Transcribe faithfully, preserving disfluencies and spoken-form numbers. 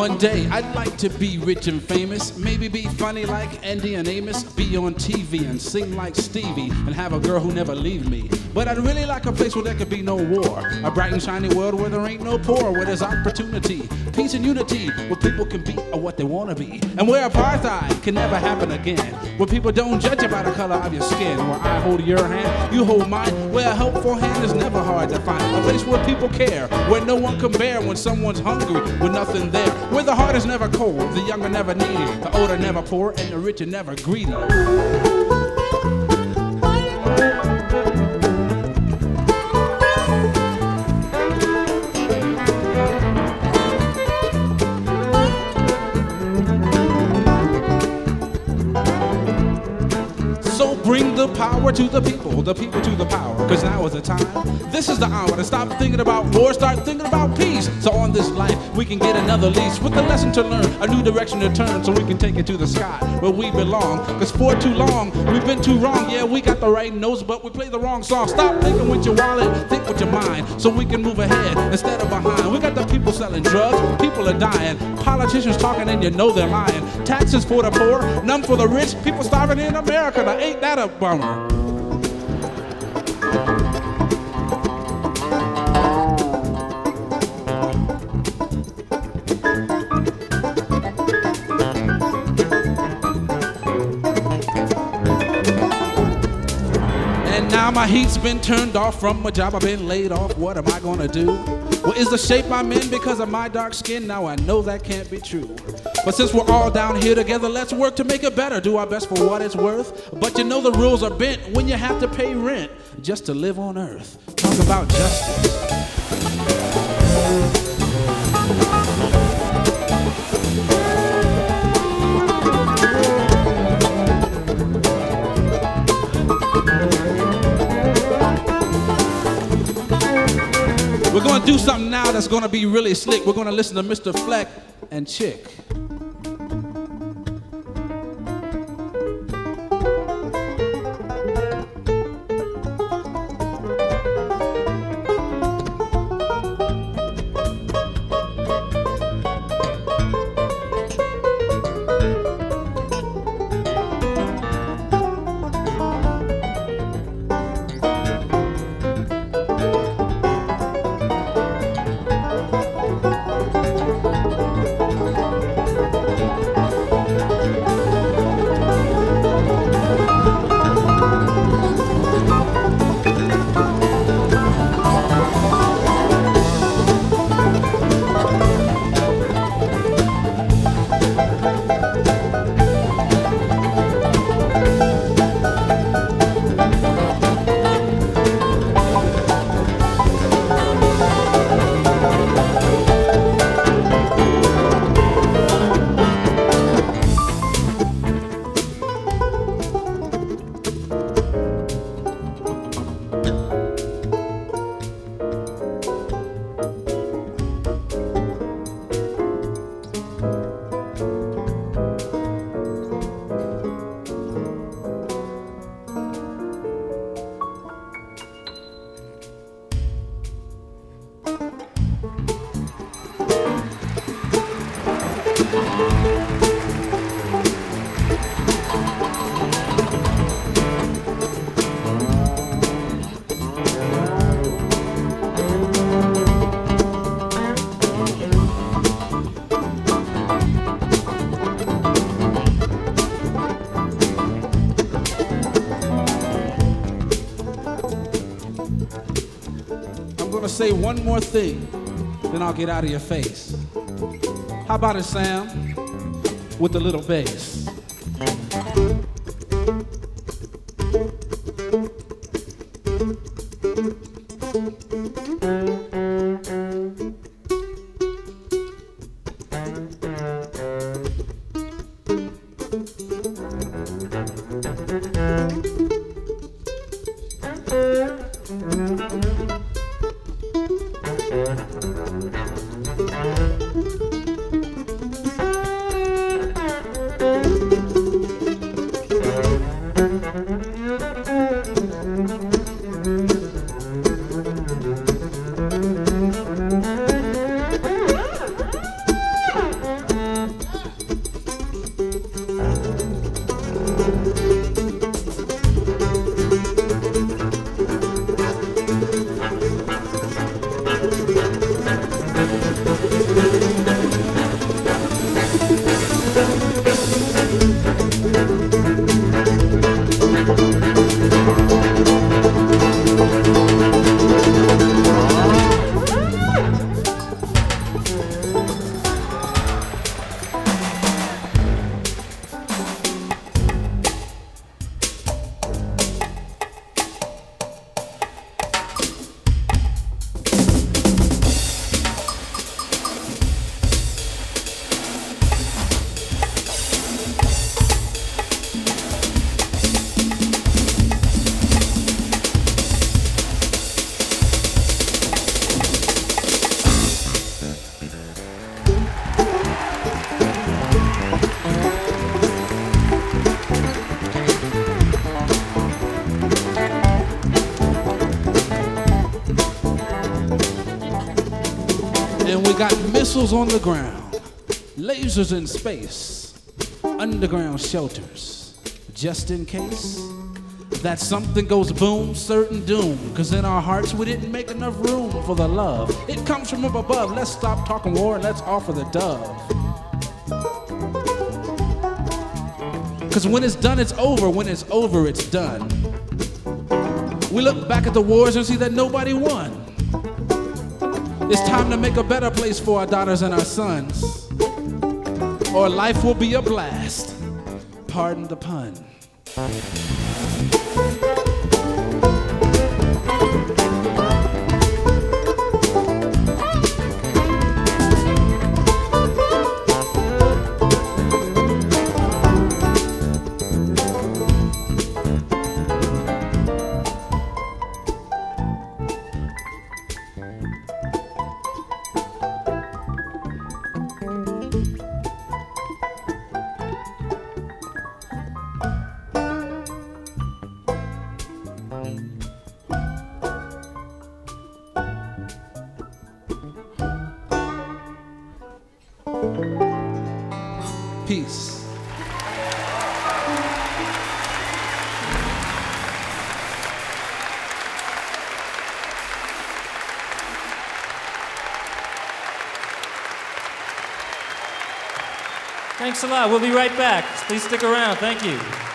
One day I'd like to be rich and famous, maybe be funny like Andy and Amos, be on T V and sing like Stevie, and have a girl who never leave me. But I'd really like a place where there could be no war, a bright and shiny world where there ain't no poor, where there's opportunity, peace and unity, where people can be what they want to be, and where apartheid can never happen again, where people don't judge you by the color of your skin, where I hold your hand, you hold mine, where a helpful hand is never hard to find, a place where people care, where no one can bear when someone's hungry with nothing there, where the heart is never cold, the young are never needy, the old are never poor, and the rich are never greedy. So bring the power to the people, the people to the power, cause now is the time. This is the hour to stop thinking about war, start thinking about peace. So on this life, we can get another lease with a lesson to learn, a new direction to turn, so we can take it to the sky where we belong. Cause for too long, we've been too wrong. Yeah, we got the right notes, but we play the wrong song. Stop thinking with your wallet, think with your mind, so we can move ahead instead of behind. We got the people selling drugs, people are dying, politicians talking and you know they're lying. Taxes for the poor, none for the rich, people starving in America. Now ain't that a bummer? And now my heat's been turned off from my job, I've been laid off. What am I gonna do? Well, is the shape I'm in because of my dark skin? Now I know that can't be true. But since we're all down here together, let's work to make it better, do our best for what it's worth. But you know the rules are bent when you have to pay rent just to live on earth. Talk about justice. We're gonna do something now that's gonna be really slick. We're gonna listen to Mister Fleck and Chick. Say one more thing, then I'll get out of your face. How about it, Sam, with the little bass? Missiles on the ground, lasers in space, underground shelters, just in case that something goes boom, certain doom. Cause in our hearts we didn't make enough room for the love. It comes from up above. Let's stop talking war and let's offer the dove. Cause when it's done, it's over. When it's over, it's done. We look back at the wars and see that nobody won. It's time to make a better place for our daughters and our sons, or life will be a blast. Pardon the pun. Peace. Thanks a lot. We'll be right back. Please stick around. Thank you.